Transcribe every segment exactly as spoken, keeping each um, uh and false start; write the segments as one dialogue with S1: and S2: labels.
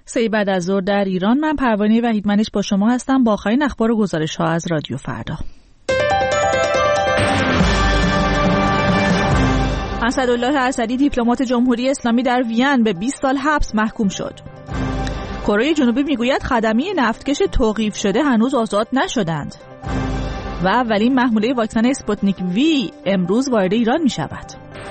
S1: سه بعد از ظهر در ایران. من پروانه وحیدمنش با شما هستم با آخرین اخبار و گزارش‌ها از رادیو فردا. اسدالله اسدی دیپلمات جمهوری اسلامی در وین به بیست سال حبس محکوم شد. کره جنوبی میگوید خدمه نفتکش توقیف شده هنوز آزاد نشدند. و اولین محموله واکسن اسپوتنیک وی امروز وارد ایران می شود.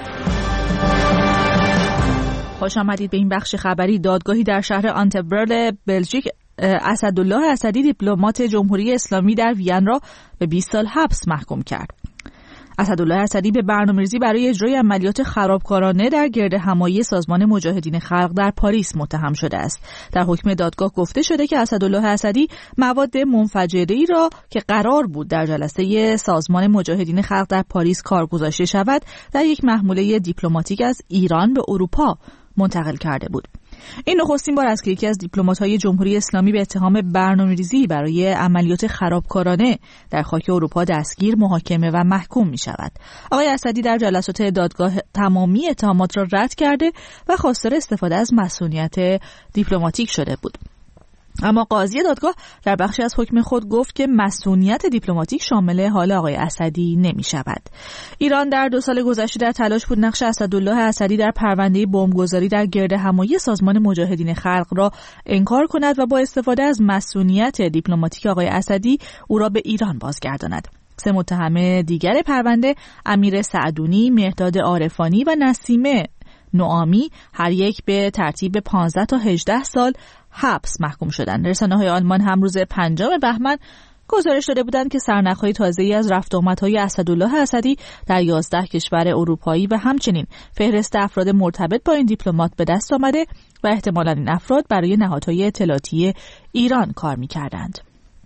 S1: خوش آمدید به این بخش خبری. دادگاهی در شهر آنتورپ بلژیک اسدالله اسدی دیپلمات جمهوری اسلامی در وین را به بیست سال حبس محکوم کرد. اسدالله اسدی به برنامه‌ریزی برای اجرای عملیات خرابکارانه در گردهمایی سازمان مجاهدین خلق در پاریس متهم شده است. در حکم دادگاه گفته شده که اسدالله اسدی مواد منفجره‌ای را که قرار بود در جلسه سازمان مجاهدین خلق در پاریس کار گذاشته شود، در یک محموله دیپلماتیک از ایران به اروپا منتقل کرده بود. این نخستین بار است که یکی از دیپلمات‌های جمهوری اسلامی به اتهام برنامه‌ریزی برای عملیات خرابکارانه در خاک اروپا دستگیر، محاکمه و محکوم می‌شود. آقای اسدی در جلسات دادگاه تمامی اتهامات را رد کرده و خواستار استفاده از مسئولیت دیپلماتیک شده بود. اما قاضی دادگاه در بخشی از حکم خود گفت که مسئولیت دیپلماتیک شامل حال آقای اسدی نمی شود. ایران در دو سال گذشته در تلاش بود نقش اسدالله اسدی در پرونده بمبگذاری در گردهمایی سازمان مجاهدین خلق را انکار کند و با استفاده از مسئولیت دیپلماتیک آقای اسدی او را به ایران بازگرداند. سه متهم دیگر پرونده، امیر سعدونی، مهداد عارفانی و نسیمه نعامی، هر یک به ترتیب پانزده تا هجده سال حبس محکوم شدند. رسانه‌های آلمان هم روز پنجم بهمن گزارش داده بودند که سرنخ‌های تازه‌ای از رفت و آمدهای اسدالله اسدی در یازده کشور اروپایی و همچنین فهرست افراد مرتبط با این دیپلمات به دست آمده و احتمالاً این افراد برای نهادهای اطلاعاتی ایران کار می‌کردند.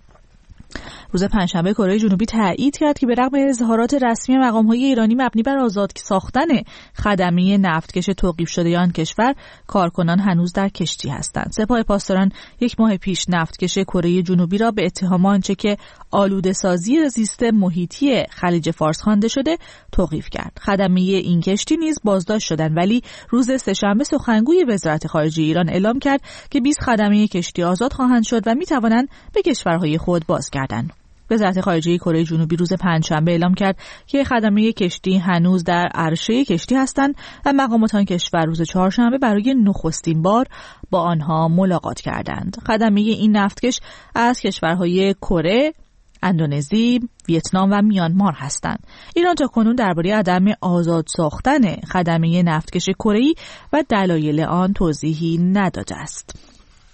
S1: روز پنجشنبه کره جنوبی تایید کرد که به رغم اظهارات رسمی مقام‌های ایرانی مبنی بر آزاد ساختن خدمه نفتکش توقیف شده آن کشور، کارکنان هنوز در کشتی هستند. سپاه پاسداران یک ماه پیش نفتکش کره جنوبی را به اتهام آنچه که آلوده‌سازی زیست محیطی خلیج فارس خوانده شده توقیف کرد. خدمه این کشتی نیز بازداشت شدند، ولی روز سه‌شنبه سخنگوی وزارت خارجه ایران اعلام کرد که بیست خدمه کشتی آزاد خواهند شد و می‌توانند به کشورهای خود بازگردند. وزارت خارجه کره جنوبی روز پنجشنبه اعلام کرد که خدمه کشتی هنوز در عرشه کشتی هستند و مقامات آن کشور روز چهارشنبه برای نخستین بار با آنها ملاقات کردند. خدمه این نفتکش از کشورهای کره، اندونزی، ویتنام و میانمار هستند. ایران تاکنون درباره عدم آزاد ساختن خدمه نفتکش کره‌ای و دلایل آن توضیحی نداده است.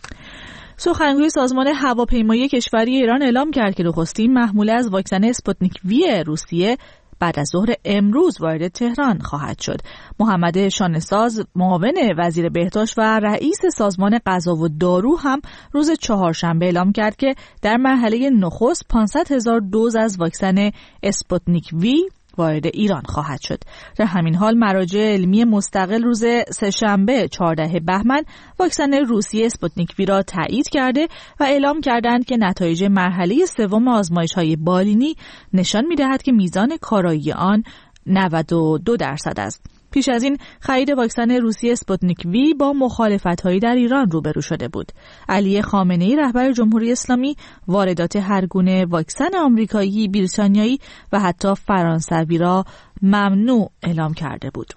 S1: سخنگوی سازمان هواپیمایی کشوری ایران اعلام کرد که نخستین محموله از واکسن اسپوتنیک وی روسیه بعد از ظهر امروز وارد تهران خواهد شد. محمد شانه‌ساز، معاون وزیر بهداشت و رئیس سازمان غذا و دارو هم روز چهارشنبه اعلام کرد که در مرحله نخست پانصد هزار دوز از واکسن اسپوتنیک وی وارد ایران خواهد شد. در همین حال مراجع علمی مستقل روز سه‌شنبه چهاردهم بهمن واکسن روسیه اسپوتنیک وی را تایید کرده و اعلام کردند که نتایج مرحله سوم آزمایش‌های بالینی نشان می‌دهد که میزان کارایی آن نود و دو درصد است. پیش از این خرید واکسن روسی اسپوتنیک وی با مخالفت‌هایی در ایران روبرو شده بود. علی خامنه‌ای رهبر جمهوری اسلامی واردات هر گونه واکسن آمریکایی، بریتانیایی و حتی فرانسوی را ممنوع اعلام کرده بود.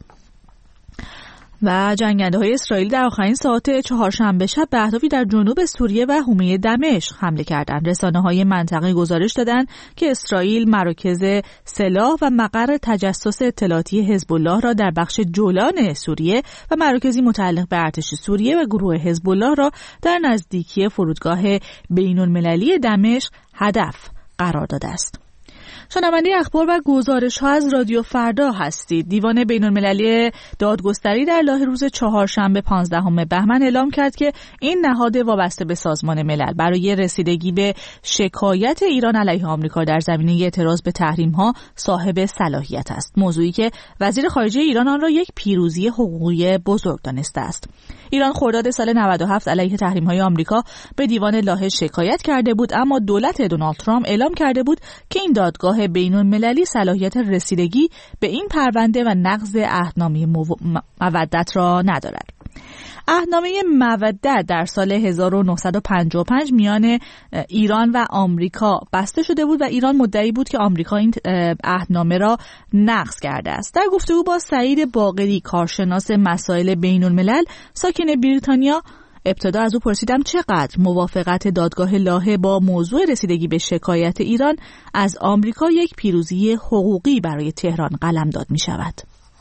S1: و جنگنده‌های اسرائیل در آخرین ساعات چهارشنبه شب به اهدافی در جنوب سوریه و حومه دمشق حمله کردند. رسانه‌های منطقه گزارش دادند که اسرائیل مراکز سلاح و مقر تجسس اطلاعاتی حزب الله را در بخش جولان سوریه و مراکزی متعلق به ارتش سوریه و گروه حزب الله را در نزدیکی فرودگاه بین‌المللی دمشق هدف قرار داده است. شنونده اخبار و گزارش‌ها از رادیو فردا هستید. دیوان بین‌المللی دادگستری در لاهه روز چهارشنبه پانزدهم بهمن اعلام کرد که این نهاد وابسته به سازمان ملل برای رسیدگی به شکایت ایران علیه آمریکا در زمینه اعتراض به تحریم‌ها صاحب صلاحیت است. موضوعی که وزیر خارجه ایران آن را یک پیروزی حقوقی بزرگ دانسته است. ایران خرداد سال نود و هفت علیه تحریم‌های آمریکا به دیوان لاهه شکایت کرده بود، اما دولت دونالد ترامپ اعلام کرده بود که این دادگاه بین‌المللی صلاحیت رسیدگی به این پرونده و نقض عهدنامه مودت را ندارد. عهدنامه مودت در سال هزار و نهصد و پنجاه و پنج میان ایران و آمریکا بسته شده بود و ایران مدعی بود که آمریکا این عهدنامه را نقض کرده است. در گفتگو با سعید باقری، کارشناس مسائل بین الملل ساکن بریتانیا، ابتدا از او پرسیدم چقدر موافقت دادگاه لاهه با موضوع رسیدگی به شکایت ایران از آمریکا یک پیروزی حقوقی برای تهران قلمداد می شود.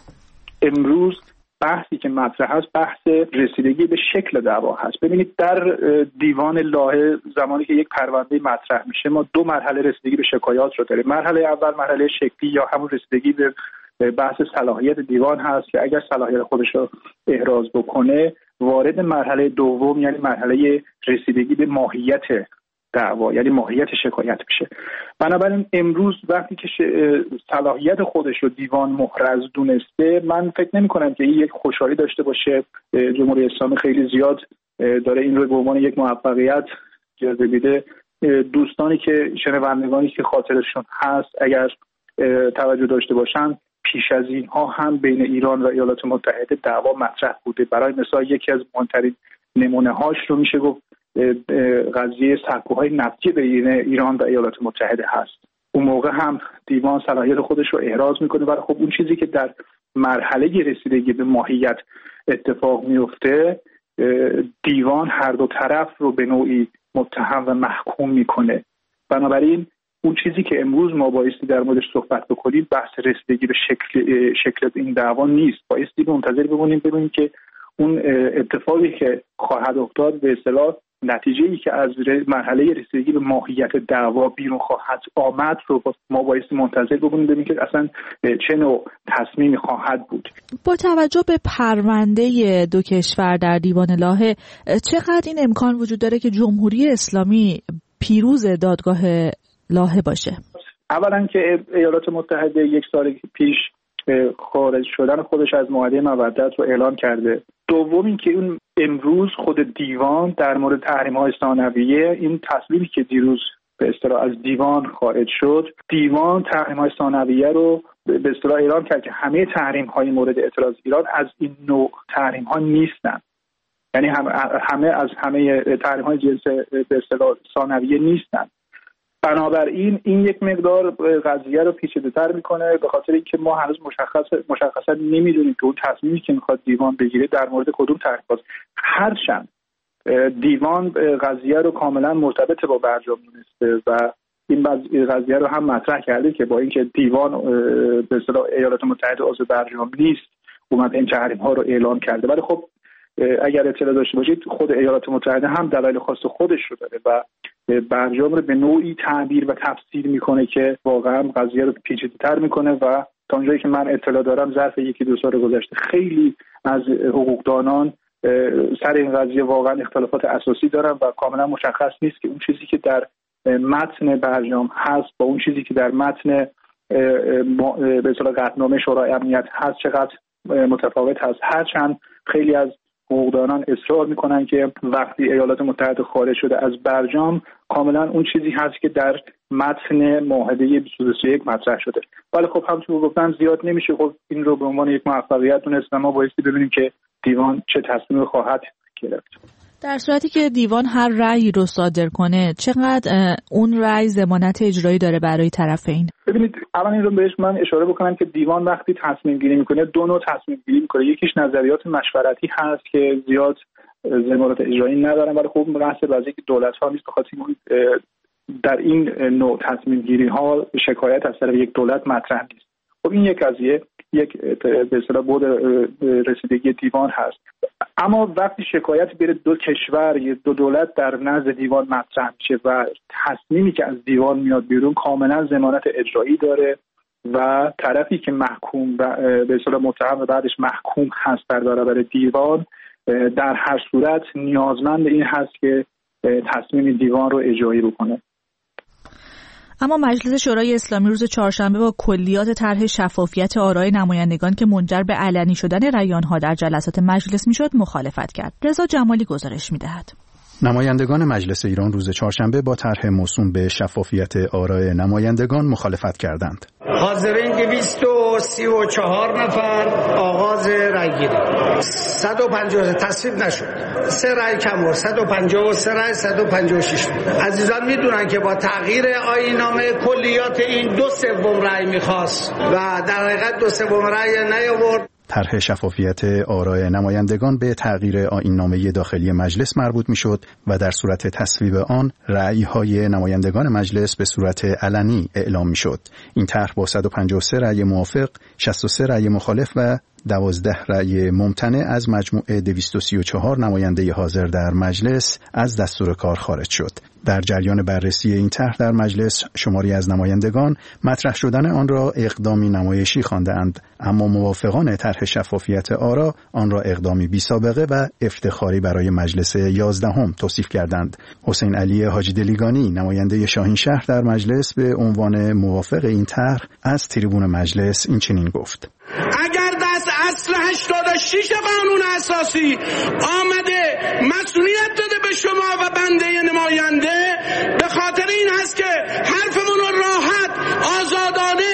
S2: امروز بحثی که مطرح است بحث رسیدگی به شکل دعوا هست. ببینید در دیوان لاهه زمانی که یک پرونده مطرح میشه ما دو مرحله رسیدگی به شکایات رو داریم. مرحله اول مرحله شکلی یا همون رسیدگی به بحث صلاحیت دیوان هست که اگر صلاحیت خودش رو احراز بکنه وارد مرحله دوم یعنی مرحله رسیدگی به ماهیت دعوا یعنی ماهیت شکایت میشه. بنابراین امروز وقتی که صلاحیت خودش رو دیوان محرز دونسته من فکر نمی کنم که این یک خوشحالی داشته باشه. جمهوری اسلامی خیلی زیاد داره این رو به عنوان یک موفقیت جلوه میده. دوستانی که شنوندگانی که خاطرشون هست اگر توجه داشته باشن پیش از اینها هم بین ایران و ایالات متحده دعوا مطرح بوده. برای مثال یکی از مهمترین نمونه هاش رو میشه گفت قضیه سکوهای نفتی بین ایران و ایالات متحده هست. اون موقع هم دیوان صلاحیت خودش رو احراز میکنه ولی خب اون چیزی که در مرحله رسیدگی به ماهیت اتفاق میفته دیوان هر دو طرف رو به نوعی متهم و محکوم میکنه. بنابراین اون چیزی که امروز ما بایستی در موردش صحبت بکنیم بحث رسیدگی به شکل شکل این دعوا نیست. بایستی منتظر بمونیم ببینیم که اون اتفاقی که خواهد افتاد به اصطلاح نتیجه‌ای که از مرحله رسیدگی به ماهیت دعوا بیرون خواهد آمد رو ما بایستی منتظر بمونیم ببینیم که اصلا چه نوع تصمیمی خواهد بود.
S1: با توجه به پرونده دو کشور در دیوان لاهه چقدر این امکان وجود داره که جمهوری اسلامی پیروز دادگاه لاهه باشه؟
S2: اولا که ایالات متحده یک سال پیش خارج شدن خودش از معاهده مودت رو اعلام کرده. دوم این که اون امروز خود دیوان در مورد تحریم‌های ثانویه این تصمیمی که دیروز به اصطلاح از دیوان خارج شد دیوان تحریم‌های ثانویه رو به اصطلاح اعلام کرد که همه تحریم‌های مورد اعتراض ایران از این نوع تحریم‌ها نیستن. یعنی همه از همه تحریم‌های جنس به اصطلاح ثانویه نیستن. بنابراین این یک مقدار قضیه رو پیچیده‌تر میکنه به خاطر اینکه ما هنوز مشخص مشخصا نمیدونیم که اون تصمیمی که میخواد دیوان بگیره در مورد کدوم تحریم است. هرچند دیوان قضیه رو کاملا مرتبط با برجام دونسته و این قضیه رو هم مطرح کرده که با اینکه دیوان به اصطلاح ایالات متحده عضو برجام نیست اومد این تحریم ها رو اعلام کرده. ولی خب اگر اطلاع داشته باشید خود ایالات متحده هم دلایل خاص خودش رو داره و برجام رو به نوعی تعبیر و تفسیر میکنه که واقعا قضیه رو پیچیده‌تر میکنه و تا اونجایی که من اطلاع دارم ظرف یکی دو سال گذشته خیلی از حقوقدانان سر این قضیه واقعا اختلافات اساسی دارن و کاملا مشخص نیست که اون چیزی که در متن برجام هست با اون چیزی که در متن به اصطلاح قطعنامه شورای امنیت هست چقدر متفاوت هست. هرچند خیلی از حقوقدانان اصرار میکنن که وقتی ایالات متحده خارج شده از برجام کاملا اون چیزی هست که در متن معاهده بیست و یک مطرح شده. ولی خب همونطور گفتم زیاد نمیشه خب این رو به عنوان یک موفقیت دونست و ما بایستی ببینیم که دیوان چه تصمیمی خواهد گرفت.
S1: در صورتی که دیوان هر رأی رو صادر کنه چقدر اون رأی ضمانت اجرایی داره برای طرفین؟
S2: ببینید اول این رو بهش من اشاره بکنم که دیوان وقتی تصمیم گیری میکنه دو نوع تصمیم گیری میکنه. یکیش نظریات مشورتی هست که زیاد ضمانت اجرایی ندارن ولی خب بحث وضعی که دولت ها نیست بخاطر در این نوع تصمیم گیری ها شکایت از طرف یک دولت مطرح نیست. خب این یک قضیه یک به اصطلاح بود رسیدگی دیوان هست. اما وقتی شکایت بین دو کشور یا دو دولت در نزد دیوان مطرح میشه و تصمیمی که از دیوان میاد بیرون کاملا ضمانت اجرایی داره و طرفی که محکوم به اصطلاح متهم و بعدش محکوم هست در برابر دیوان در هر صورت نیازمند این هست که تصمیم دیوان رو اجرایی بکنه.
S1: اما مجلس شورای اسلامی روز چهارشنبه با کلیات طرح شفافیت آرای نمایندگان که منجر به علنی شدن رأی‌آنها در جلسات مجلس میشد مخالفت کرد. رضا جمالی گزارش میدهد.
S3: نمایندگان مجلس ایران روز چهارشنبه با طرح موسوم به شفافیت آرای نمایندگان مخالفت کردند.
S4: حاضرین دویست و سی و چهار نفر آغاز رأیگیری، صد و پنجاه تصویب نشد، سه رأی کم بود، صد و پنجاه و سه رأی، صد و پنجاه و شش. عزیزان میدونن که با تغییر آیین‌نامه کلیات این دو سوم رأی میخواست و در حقیقت دو سوم رأی نیاورد.
S3: طرح شفافیت آراء نمایندگان به تغییر آیین‌نامه داخلی مجلس مربوط میشد و در صورت تصویب آن رأی‌های نمایندگان مجلس به صورت علنی اعلام میشد. این طرح با صد و پنجاه و سه رأی موافق، شصت و سه رأی مخالف و دوازده رأی ممتنع از مجموع دویست و سی و چهار نماینده حاضر در مجلس از دستور کار خارج شد. در جریان بررسی این طرح در مجلس شماری از نمایندگان مطرح شدن آن را اقدامی نمایشی خواندند، اما موافقان طرح شفافیت آرا آن را اقدامی بی سابقه و افتخاری برای مجلس یازدهم توصیف کردند. حسین علی حاجی دلیگانی نماینده شاهین شهر در مجلس به عنوان موافق این طرح از تریبون مجلس این چنین گفت:
S5: اگر دست اصل هشتاد و شش قانون اساسی آمده مسئولیت داده به شما و بنده نماینده، به خاطر این هست که حرفمون رو راحت آزادانه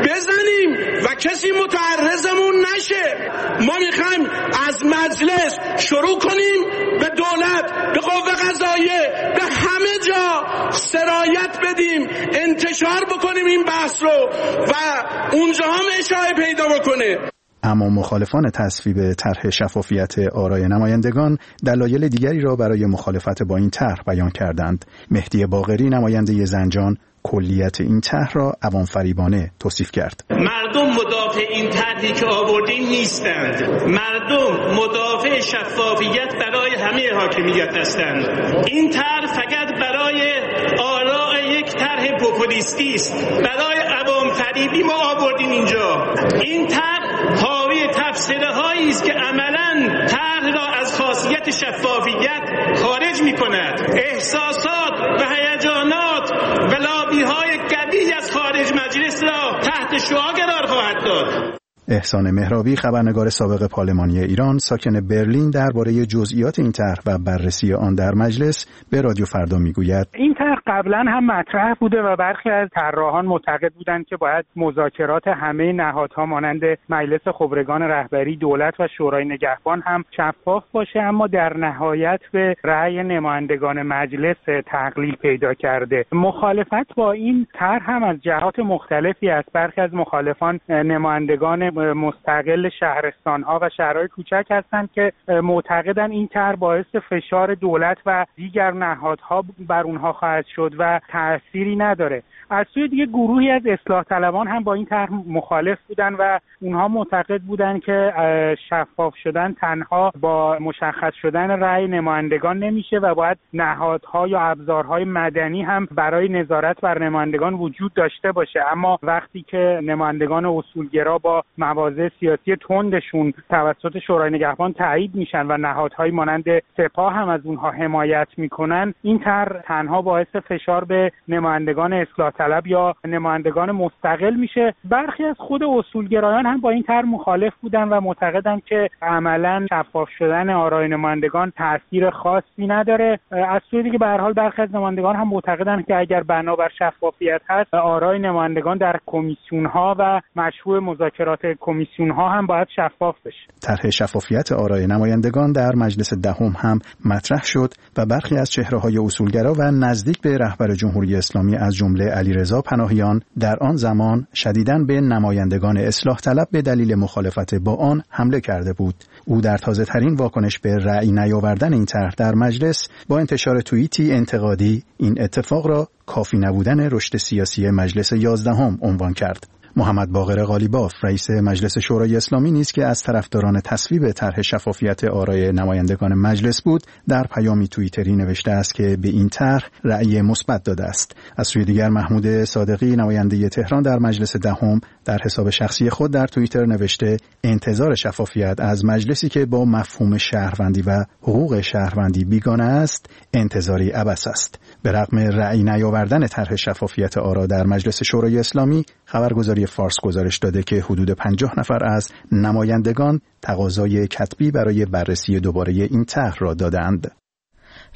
S5: بزنیم و کسی متعرضمون نشه. ما میخوایم از مجلس شروع کنیم به دولت، به قوه قضاییه، به همه جا سرایت بدیم، انتشار بکنیم این بحث رو و اونجا هم اشاعه پیدا بکنه.
S3: اما مخالفان تصویب طرح شفافیت آراء نمایندگان دلایل دیگری را برای مخالفت با این طرح بیان کردند. مهدی باقری نماینده زنجان کلیت این طرح را عوام‌فریبانه توصیف کرد.
S6: مردم مدافع این طرحی که آوردین نیستند. مردم مدافع شفافیت برای همه حاکمیت هستند. این طرح فقط برای آراء یک طرح پوپولیستی است. برای عوام‌فریبی ما آوردین اینجا. این طرح حاوی تفسیرهایی است که عملاً طرح را از خاصیت شفافیت خارج می‌کند. احساسات و هیجانات و لابی‌های قوی از خارج مجلس را تحت شعاع قرار خواهد داد.
S3: احسان مهرابی خبرنگار سابق پارلمانی ایران ساکن برلین درباره جزئیات این طرح و بررسی آن در مجلس به رادیو فردا میگوید:
S7: این طرح قبلا هم مطرح بوده و برخی از طراحان معتقد بودند که باید مذاکرات همه نهادها مانند مجلس خبرگان رهبری، دولت و شورای نگهبان هم شفاف باشه، اما در نهایت به رأی نمایندگان مجلس تقلیل پیدا کرده. مخالفت با این طرح هم از جهات مختلفی است. برخی از مخالفان نمایندگان مستقل شهرستان‌ها و شهرهای کوچک هستند که معتقدن این طرح باعث فشار دولت و دیگر نهادها بر اونها خواهد شد و تأثیری نداره. از سوی دیگه گروهی از اصلاح طلبان هم با این طرح مخالف بودن و اونها معتقد بودن که شفاف شدن تنها با مشخص شدن رأی نمایندگان نمیشه و باید نهادها یا ابزارهای مدنی هم برای نظارت بر نمایندگان وجود داشته باشه. اما وقتی که نمایندگان اصولگرا با مواضع سیاسی تندشون توسط شورای نگهبان تایید میشن و نهادهای مانند سپاه هم از اونها حمایت میکنن، این طرح تنها باعث فشار به نمایندگان اصلاح طلب یا نمایندگان مستقل میشه. برخی از خود اصولگرایان هم با این طرح مخالف بودن و معتقدن که عملاً شفاف شدن آراء نمایندگان تأثیر خاصی نداره. از سوی دیگه به هر حال برخی از نمایندگان هم معتقدن که اگر بنابر شفافیت هست، آراء نمایندگان در کمیسیون‌ها و مشروع مذاکرات کمیسیون‌ها هم باید شفاف بشه.
S3: طرح شفافیت آراء نمایندگان در مجلس دهم هم مطرح شد و برخی از چهره‌های اصولگرا و نزدیک به رهبر جمهوری اسلامی از جمله علیرضا پناهیان در آن زمان شدیداً به نمایندگان اصلاح طلب به دلیل مخالفت با آن حمله کرده بود. او در تازه‌ترین واکنش به رأی نیاوردن این طرح در مجلس با انتشار توییتی انتقادی این اتفاق را کافی نبودن رشد سیاسی مجلس یازدهم عنوان کرد. محمد باقر قالیباف رئیس مجلس شورای اسلامی نیز که از طرفداران تصویب طرح شفافیت آراء نمایندگان مجلس بود، در پیامی توییتری نوشته است که به این طرح رأی مثبت داده است. از سوی دیگر محمود صادقی نماینده تهران در مجلس دهم در حساب شخصی خود در توییتر نوشته انتظار شفافیت از مجلسی که با مفهوم شهروندی و حقوق شهروندی بیگانه است انتظاری عبث است. به رغم رأی نیاوردن طرح شفافیت آراء در مجلس شورای اسلامی، خبرگزاری فارس گزارش داده که حدود پنجاه نفر از نمایندگان تقاضای کتبی برای بررسی دوباره این طرح را دادند.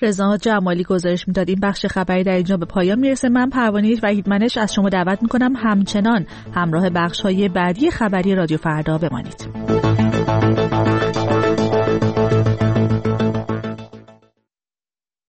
S1: رضا جمالی گزارش میداد. این بخش خبری در اینجا به پایان میرسه. من پروانه وحیدمنش از شما دعوت میکنم همچنان همراه بخش‌های بعدی خبری رادیو فردا بمانید.